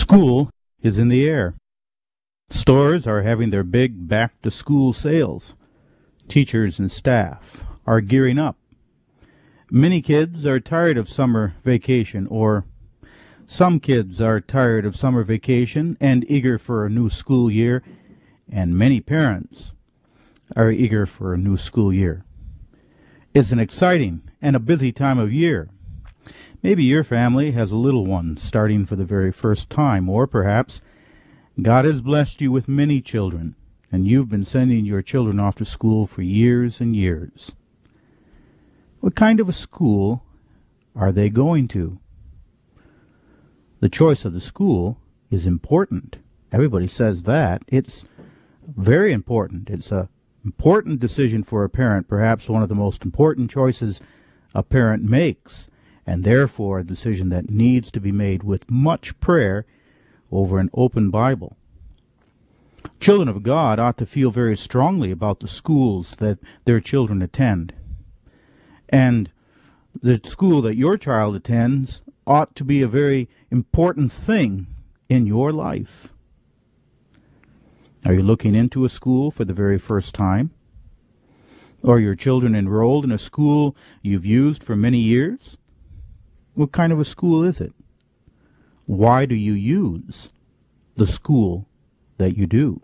School is in the air. Stores are having their big back-to-school sales. Teachers and staff are gearing up. Many kids are tired of summer vacation, or some kids are tired of summer vacation and eager for a new school year, and many parents are eager for a new school year. It's an exciting and a busy time of year. Maybe your family has a little one starting for the very first time, or perhaps God has blessed you with many children, and you've been sending your children off to school for years and years. What kind of a school are they going to? The choice of the school is important. Everybody says that. It's very important. It's an important decision for a parent, perhaps one of the most important choices a parent makes, and therefore a decision that needs to be made with much prayer over an open Bible. Children of God ought to feel very strongly about the schools that their children attend. And the school that your child attends ought to be a very important thing in your life. Are you looking into a school for the very first time? Are your children enrolled in a school you've used for many years? What kind of a school is it? Why do you use the school that you do?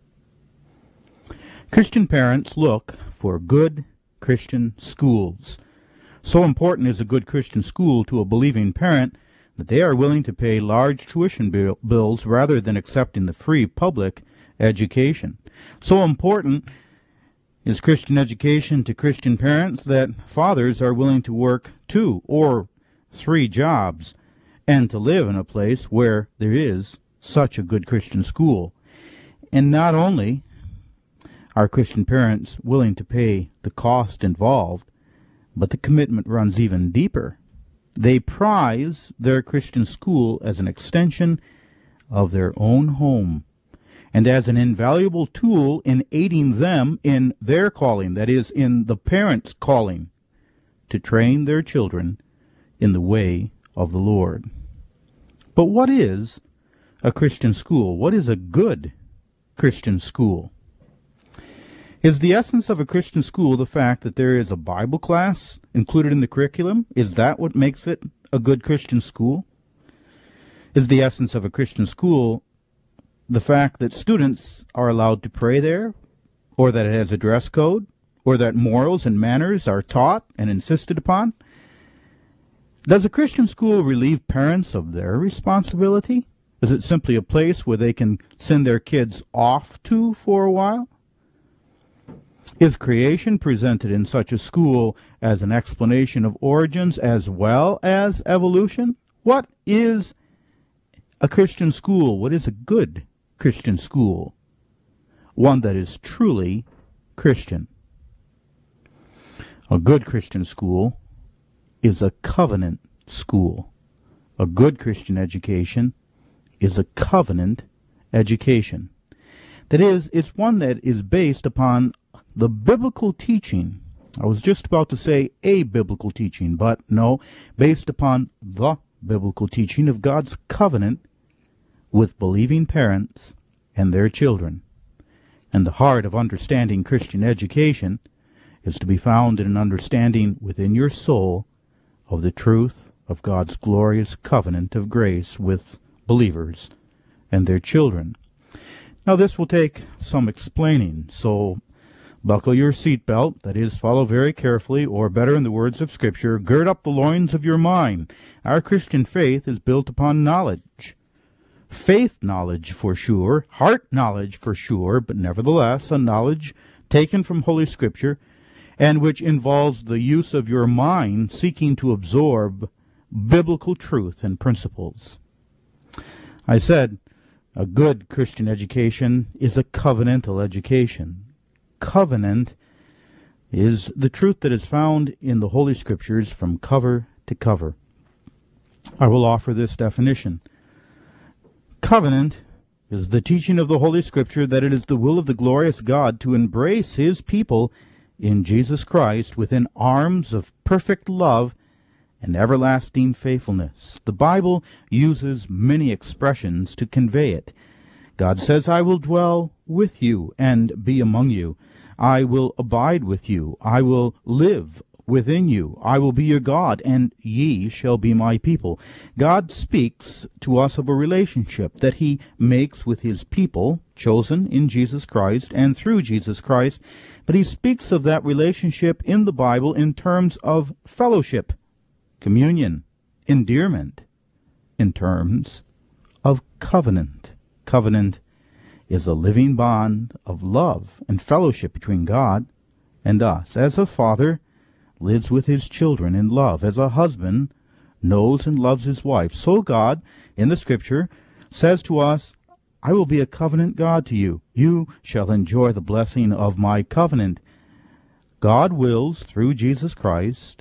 Christian parents look for good Christian schools. So important is a good Christian school to a believing parent that they are willing to pay large tuition bills rather than accepting the free public education. So important is Christian education to Christian parents that fathers are willing to work 2 or 3 jobs and to live in a place where there is such a good Christian school. And not only are Christian parents willing to pay the cost involved, but the commitment runs even deeper. They prize their Christian school as an extension of their own home and as an invaluable tool in aiding them in their calling, that is, in the parents' calling, to train their children in the way of the Lord. But what is a Christian school? What is a good Christian school? Is the essence of a Christian school the fact that there is a Bible class included in the curriculum? Is that what makes it a good Christian school? Is the essence of a Christian school the fact that students are allowed to pray there, or that it has a dress code, or that morals and manners are taught and insisted upon? Does a Christian school relieve parents of their responsibility? Is it simply a place where they can send their kids off to for a while? Is creation presented in such a school as an explanation of origins as well as evolution? What is a Christian school? What is a good Christian school? One that is truly Christian. A good Christian school is a covenant school. A good Christian education is a covenant education. That is, it's one that is based upon the biblical teaching. I was just about to say a biblical teaching, but no, based upon the biblical teaching of God's covenant with believing parents and their children. And the heart of understanding Christian education is to be found in an understanding within your soul of the truth of God's glorious covenant of grace with believers and their children. Now this will take some explaining, so buckle your seatbelt, that is, follow very carefully, or better in the words of Scripture, gird up the loins of your mind. Our Christian faith is built upon knowledge. Faith knowledge for sure, heart knowledge for sure, but nevertheless a knowledge taken from Holy Scripture, and which involves the use of your mind seeking to absorb biblical truth and principles. I said a good Christian education is a covenantal education. Covenant is the truth that is found in the Holy Scriptures from cover to cover. I will offer this definition. Covenant is the teaching of the Holy Scripture that it is the will of the glorious God to embrace His people in Jesus Christ within arms of perfect love and everlasting faithfulness. The Bible uses many expressions to convey it. God says, I will dwell with you and be among you. I will abide with you. I will live within you. I will be your God, and ye shall be my people. God speaks to us of a relationship that he makes with his people, chosen in Jesus Christ and through Jesus Christ. But he speaks of that relationship in the Bible in terms of fellowship, communion, endearment, in terms of covenant. Covenant is a living bond of love and fellowship between God and us. As a father lives with his children in love, as a husband knows and loves his wife, so God, in the Scripture, says to us, I will be a covenant God to you. You shall enjoy the blessing of my covenant. God wills, through Jesus Christ,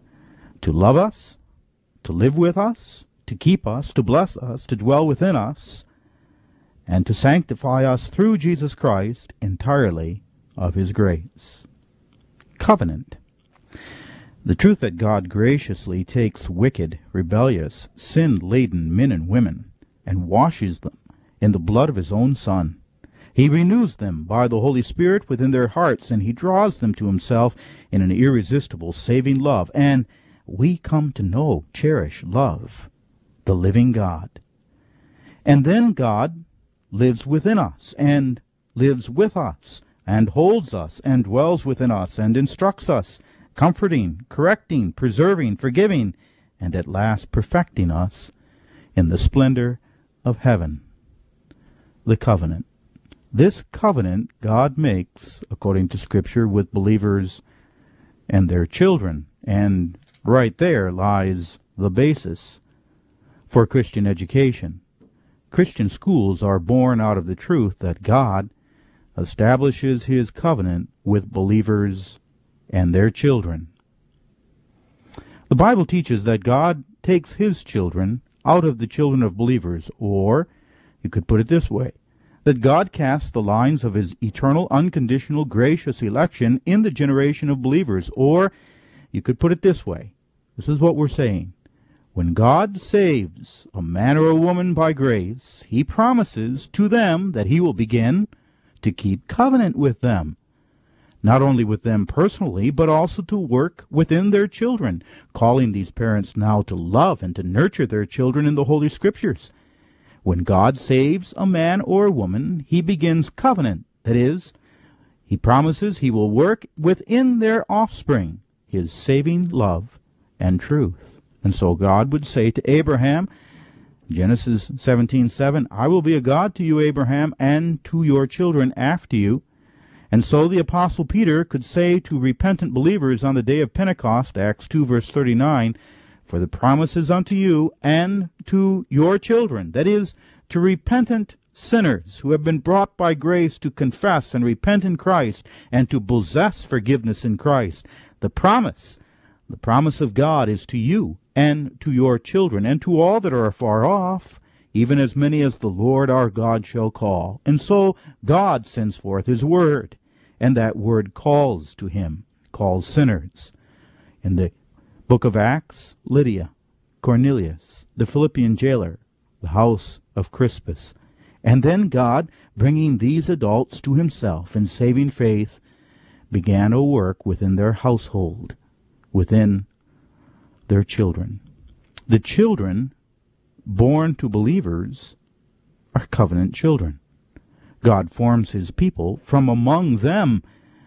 to love us, to live with us, to keep us, to bless us, to dwell within us, and to sanctify us through Jesus Christ entirely of his grace. Covenant. The truth that God graciously takes wicked, rebellious, sin-laden men and women and washes them in the blood of his own Son. He renews them by the Holy Spirit within their hearts, and he draws them to himself in an irresistible, saving love. And we come to know, cherish, love the living God. And then God lives within us and lives with us and holds us and dwells within us and instructs us, comforting, correcting, preserving, forgiving, and at last perfecting us in the splendor of heaven. The covenant. This covenant God makes, according to Scripture, with believers and their children. And right there lies the basis for Christian education. Christian schools are born out of the truth that God establishes his covenant with believers and their children. The Bible teaches that God takes his children out of the children of believers, or you could put it this way, that God casts the lines of his eternal, unconditional, gracious election in the generation of believers, or you could put it this way. This is what we're saying. When God saves a man or a woman by grace, he promises to them that he will begin to keep covenant with them. Not only with them personally, but also to work within their children, calling these parents now to love and to nurture their children in the Holy Scriptures. When God saves a man or a woman, he begins covenant. That is, he promises he will work within their offspring his saving love and truth. And so God would say to Abraham, Genesis 17:7, I will be a God to you, Abraham, and to your children after you. And so the Apostle Peter could say to repentant believers on the day of Pentecost, Acts 2 verse 39, for the promises unto you and to your children, that is, to repentant sinners who have been brought by grace to confess and repent in Christ and to possess forgiveness in Christ. The promise of God is to you and to your children and to all that are afar off, even as many as the Lord our God shall call. And so God sends forth his word, and that word calls to him, calls sinners. In the book of Acts, Lydia, Cornelius, the Philippian jailer, the house of Crispus. And then God, bringing these adults to himself in saving faith, began a work within their household, within their children. The children born to believers are covenant children. God forms his people from among them.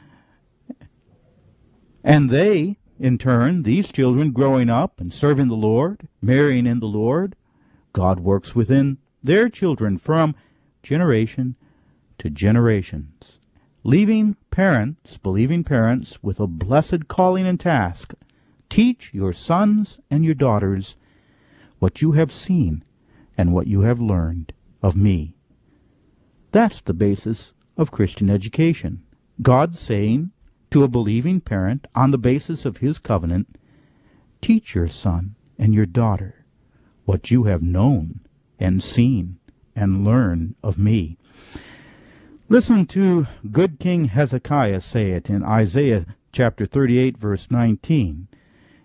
And they, in turn, these children growing up and serving the Lord, marrying in the Lord, God works within their children from generation to generations, leaving parents, believing parents, with a blessed calling and task. Teach your sons and your daughters what you have seen and what you have learned of me. That's the basis of Christian education. God saying to a believing parent, on the basis of his covenant, teach your son and your daughter what you have known and seen and learned of me. Listen to good King Hezekiah say it in Isaiah chapter 38, verse 19.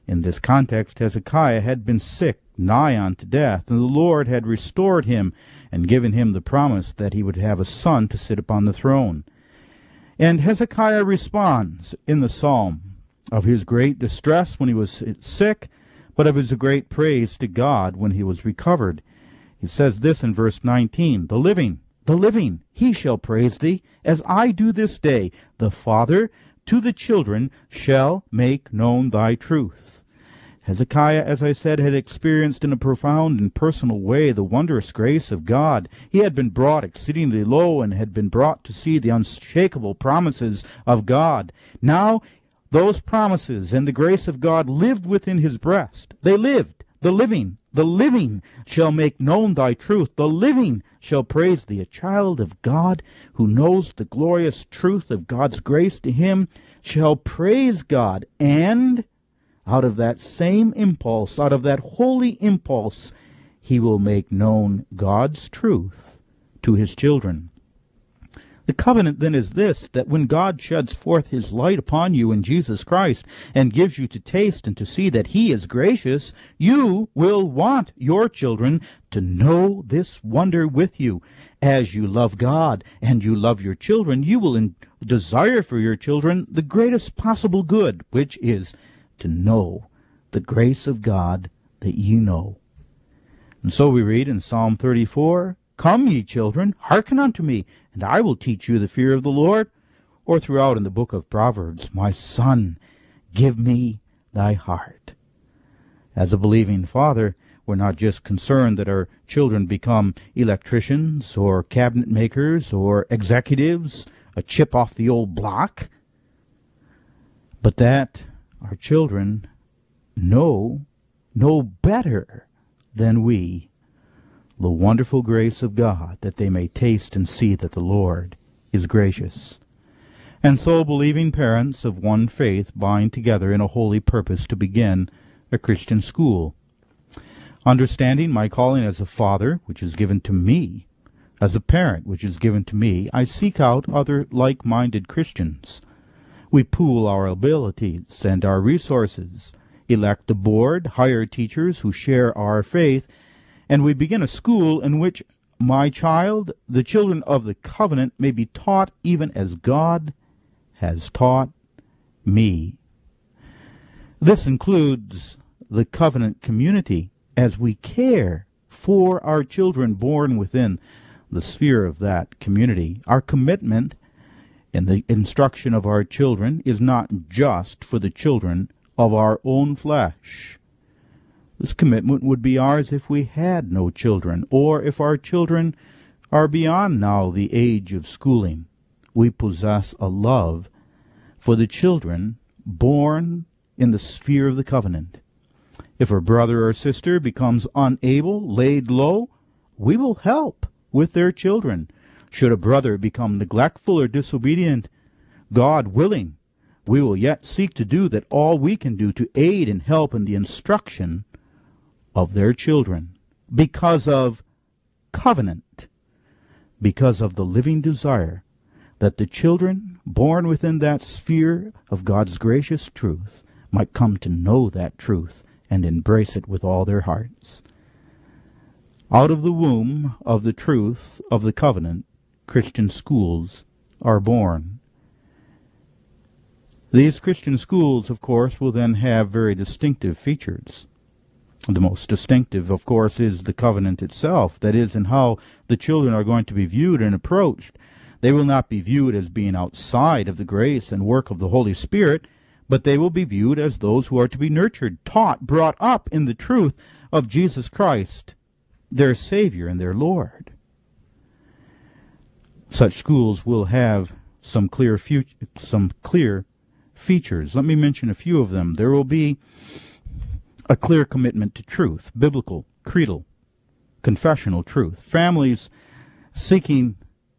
In this context, Hezekiah had been sick, nigh unto death, and the Lord had restored him and given him the promise that he would have a son to sit upon the throne. And Hezekiah responds in the psalm of his great distress when he was sick, but of his great praise to God when he was recovered. He says this in verse 19, the living, he shall praise thee, as I do this day. The father to the children shall make known thy truth. Hezekiah, as I said, had experienced in a profound and personal way the wondrous grace of God. He had been brought exceedingly low and had been brought to see the unshakable promises of God. Now those promises and the grace of God lived within his breast. They lived. The living shall make known thy truth. The living shall praise thee. A child of God who knows the glorious truth of God's grace to him shall praise God, and out of that same impulse, out of that holy impulse, he will make known God's truth to his children. The covenant then is this, that when God sheds forth his light upon you in Jesus Christ and gives you to taste and to see that he is gracious, you will want your children to know this wonder with you. As you love God and you love your children, you will desire for your children the greatest possible good, which is to know the grace of God that you know. And so we read in Psalm 34, Come, ye children, hearken unto me, and I will teach you the fear of the Lord. Or throughout in the book of Proverbs, My son, give me thy heart. As a believing father, we're not just concerned that our children become electricians or cabinet makers or executives, a chip off the old block, but that our children know better than we the wonderful grace of God, that they may taste and see that the Lord is gracious. And so believing parents of one faith bind together in a holy purpose to begin a Christian school. Understanding my calling as a father, which is given to me, as a parent, which is given to me, I seek out other like-minded Christians. We pool our abilities and our resources, elect a board, hire teachers who share our faith, and we begin a school in which my child, the children of the covenant, may be taught even as God has taught me. This includes the covenant community, as we care for our children born within the sphere of that community. Our commitment in the instruction of our children is not just for the children of our own flesh. This commitment would be ours if we had no children, or if our children are beyond now the age of schooling. We possess a love for the children born in the sphere of the covenant. If a brother or sister becomes unable, laid low, we will help with their children. Should a brother become neglectful or disobedient, God willing, we will yet seek to do that all we can do to aid and help in the instruction of their children, because of covenant, because of the living desire that the children born within that sphere of God's gracious truth might come to know that truth and embrace it with all their hearts. Out of the womb of the truth of the covenant, Christian schools are born. These Christian schools, of course, will then have very distinctive features. The most distinctive, of course, is the covenant itself, that is, in how the children are going to be viewed and approached. They will not be viewed as being outside of the grace and work of the Holy Spirit, but they will be viewed as those who are to be nurtured, taught, brought up in the truth of Jesus Christ, their Savior and their Lord. Such schools will have some clear features. Let me mention a few of them. There will be a clear commitment to truth, biblical, creedal, confessional truth. Families seeking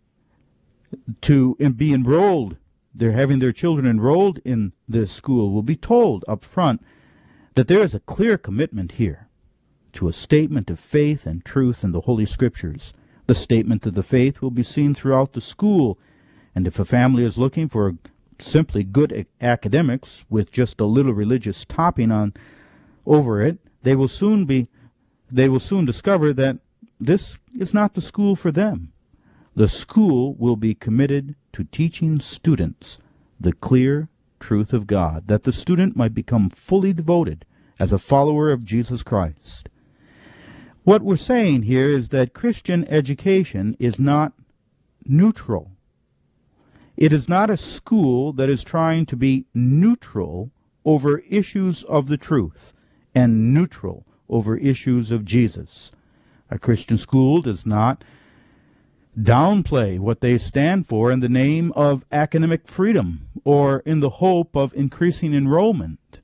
to be enrolled, they're having their children enrolled in this school, will be told up front that there is a clear commitment here to a statement of faith and truth in the Holy Scriptures. The statement of the faith will be seen throughout the school, and if a family is looking for simply good academics with just a little religious topping on over it, they will soon discover that this is not the school for them. The school will be committed to teaching students the clear truth of God, that the student might become fully devoted as a follower of Jesus Christ. What we're saying here is that Christian education is not neutral. It is not a school that is trying to be neutral over issues of the truth and neutral over issues of Jesus. A Christian school does not downplay what they stand for in the name of academic freedom or in the hope of increasing enrollment.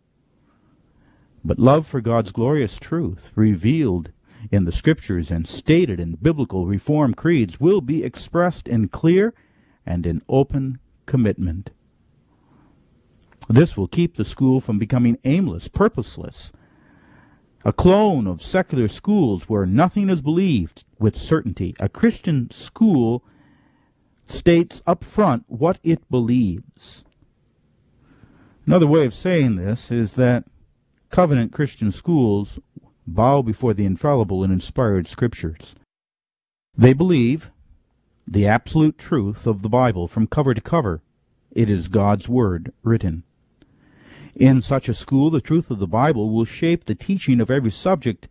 But love for God's glorious truth, revealed in the Scriptures and stated in biblical Reformed creeds, will be expressed in clear and in open commitment. This will keep the school from becoming aimless, purposeless, a clone of secular schools where nothing is believed with certainty. A Christian school states up front what it believes. Another way of saying this is that covenant Christian schools bow before the infallible and inspired Scriptures. They believe the absolute truth of the Bible from cover to cover. It is God's Word written. In such a school, the truth of the Bible will shape the teaching of every subject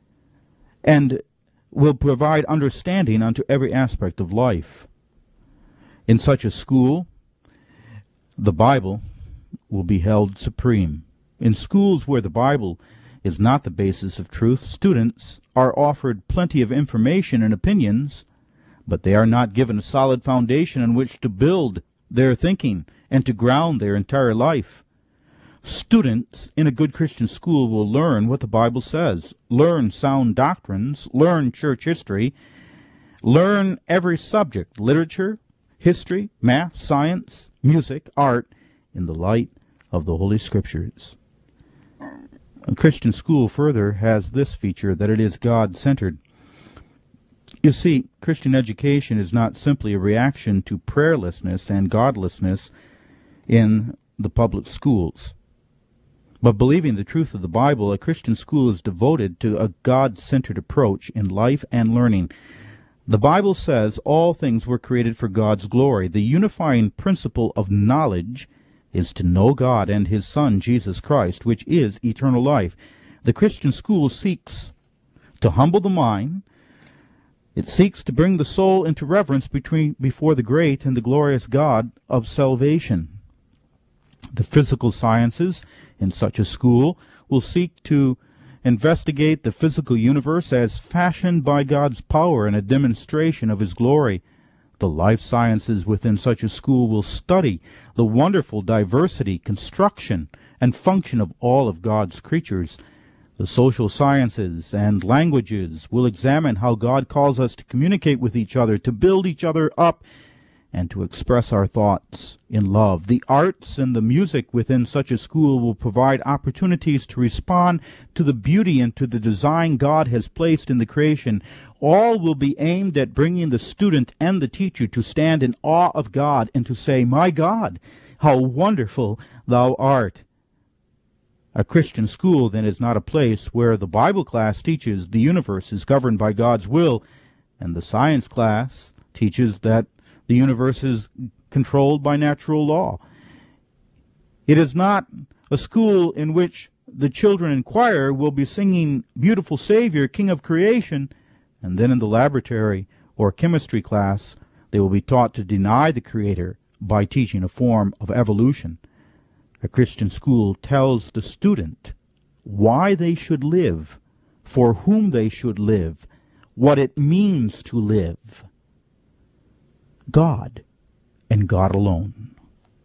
and will provide understanding unto every aspect of life. In such a school, the Bible will be held supreme. In schools where the Bible is not the basis of truth, students are offered plenty of information and opinions, but they are not given a solid foundation on which to build their thinking and to ground their entire life. Students in a good Christian school will learn what the Bible says, learn sound doctrines, learn church history, learn every subject, literature, history, math, science, music, art, in the light of the Holy Scriptures. A Christian school further has this feature, that it is God-centered. You see, Christian education is not simply a reaction to prayerlessness and godlessness in the public schools. But believing the truth of the Bible, a Christian school is devoted to a God-centered approach in life and learning. The Bible says all things were created for God's glory. The unifying principle of knowledge is to know God and His Son, Jesus Christ, which is eternal life. The Christian school seeks to humble the mind. It seeks to bring the soul into reverence before the great and the glorious God of salvation. The physical sciences in such a school will seek to investigate the physical universe as fashioned by God's power and a demonstration of His glory. The life sciences within such a school will study the wonderful diversity, construction, and function of all of God's creatures. The social sciences and languages will examine how God calls us to communicate with each other, to build each other up, and to express our thoughts in love. The arts and the music within such a school will provide opportunities to respond to the beauty and to the design God has placed in the creation. All will be aimed at bringing the student and the teacher to stand in awe of God and to say, "My God, how wonderful thou art." A Christian school, then, is not a place where the Bible class teaches the universe is governed by God's will, and the science class teaches that the universe is controlled by natural law. It is not a school in which the children in choir will be singing "Beautiful Savior, King of Creation," and then in the laboratory or chemistry class they will be taught to deny the Creator by teaching a form of evolution. A Christian school tells the student why they should live, for whom they should live, what it means to live. God and God alone.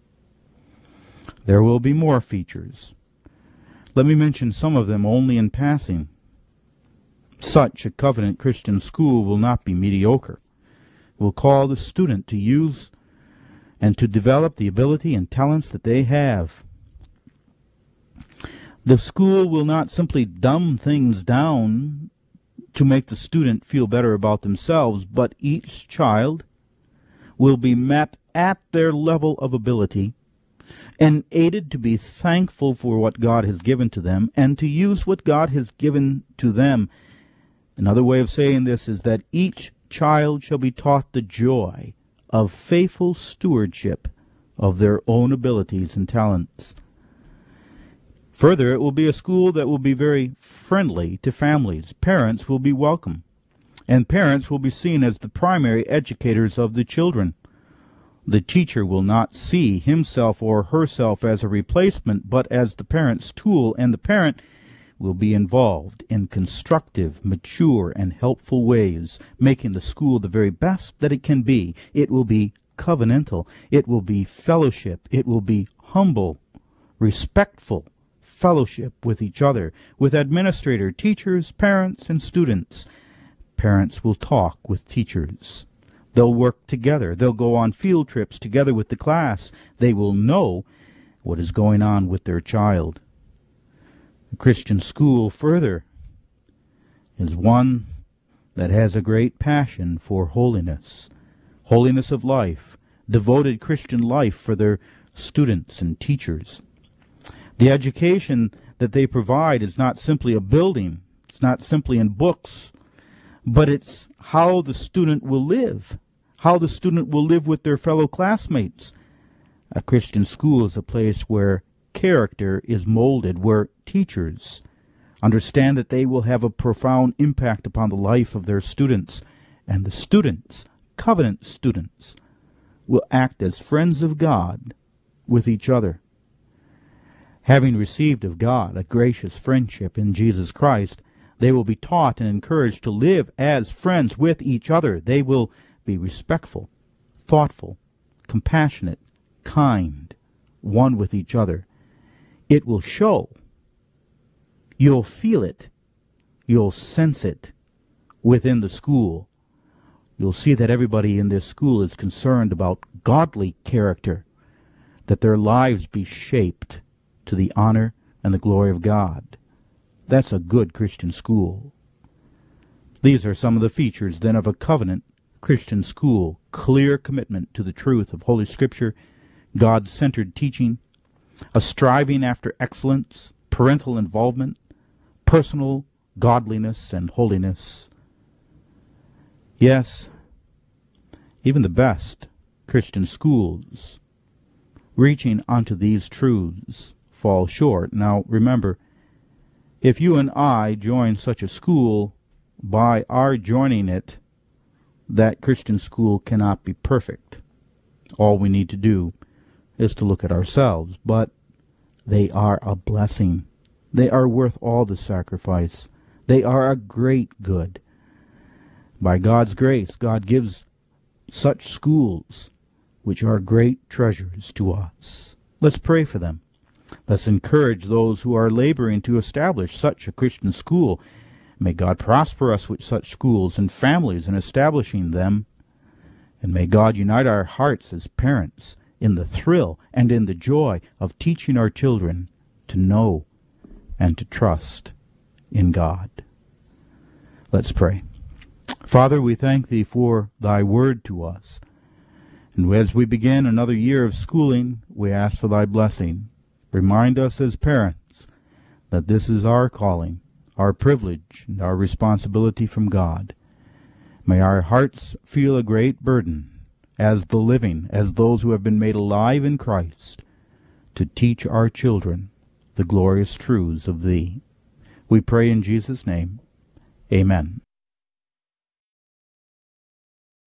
There will be more features. Let me mention some of them only in passing. Such a covenant Christian school will not be mediocre. It will call the student to use and to develop the ability and talents that they have. The school will not simply dumb things down to make the student feel better about themselves, but each child will be met at their level of ability and aided to be thankful for what God has given to them and to use what God has given to them. Another way of saying this is that each child shall be taught the joy of faithful stewardship of their own abilities and talents. Further, it will be a school that will be very friendly to families. Parents will be welcome, and parents will be seen as the primary educators of the children. The teacher will not see himself or herself as a replacement, but as the parent's tool, and the parent will be involved in constructive, mature, and helpful ways, making the school the very best that it can be. It will be covenantal. It will be fellowship. It will be humble, respectful fellowship with each other, with administrator, teachers, parents, and students. Parents will talk with teachers. They'll work together. They'll go on field trips together with the class. They will know what is going on with their child. The Christian school, further, is one that has a great passion for holiness of life, devoted Christian life for their students and teachers. The education that they provide is not simply a building, it's not simply in books, but it's how the student will live, with their fellow classmates. A Christian school is a place where character is molded, where teachers understand that they will have a profound impact upon the life of their students, and the students, covenant students, will act as friends of God with each other. Having received of God a gracious friendship in Jesus Christ, they will be taught and encouraged to live as friends with each other. They will be respectful, thoughtful, compassionate, kind, one with each other. It will show. You'll feel it. You'll sense it within the school. You'll see that everybody in this school is concerned about godly character, that their lives be shaped to the honor and the glory of God. That's a good Christian school. These are some of the features, then, of a covenant Christian school: clear commitment to the truth of Holy Scripture, God-centered teaching, a striving after excellence, parental involvement, personal godliness and holiness. Yes, even the best Christian schools, reaching unto these truths, fall short. Now, remember, if you and I join such a school, by our joining it, that Christian school cannot be perfect. All we need to do is to look at ourselves, but they are a blessing. They are worth all the sacrifice. They are a great good. By God's grace, God gives such schools which are great treasures to us. Let's pray for them. Let's encourage those who are laboring to establish such a Christian school. May God prosper us with such schools and families in establishing them. And may God unite our hearts as parents in the thrill and in the joy of teaching our children to know and to trust in God. Let's pray. Father, we thank Thee for Thy word to us. And as we begin another year of schooling, we ask for Thy blessing. Remind us as parents that this is our calling, our privilege, and our responsibility from God. May our hearts feel a great burden as the living, as those who have been made alive in Christ, to teach our children the glorious truths of Thee. We pray in Jesus' name. Amen.